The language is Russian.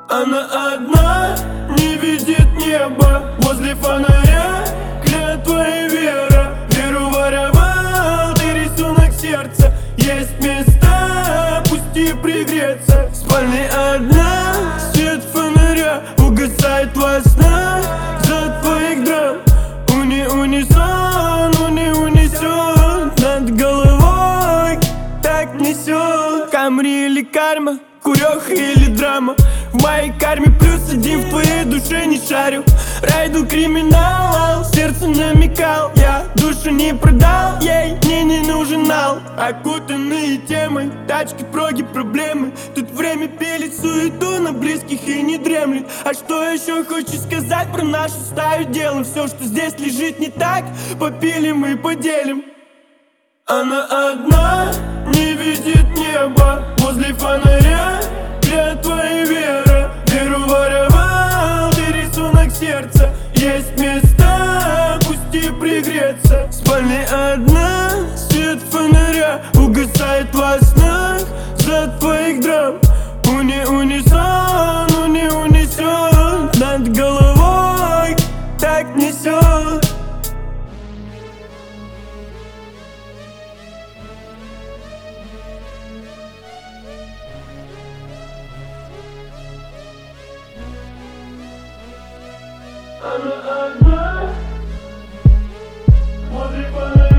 Она одна, не видит небо. Возле фонаря клятва и вера. Веру воровал, ты рисунок сердца. Есть места, пусти пригреться. В спальне одна, свет фонаря угасает во снах за твоих драм. Унисон, унесет над головой, так несет. Камри или карма, курёха или драма. В моей карме +1, в твоей душе не шарю. Райду криминал, сердце намекал. Я душу не продал, ей мне не нужен ал. Окутанные темой, тачки, проги, проблемы. Тут время пилит суету на близких и не дремлет. А что еще хочешь сказать про нашу стаю? Делаем все, что здесь лежит не так. Попилим и поделим. Она одна, не видит небо. Возле фонаря клятва и вера. Веру воровал, ты рисунок сердца. Есть места, пусти пригреться. В спальне одна, свет фонаря угасает во снах за твоих драм. Унисон, унесет над головой, так несет. Она одна, возле фонаря.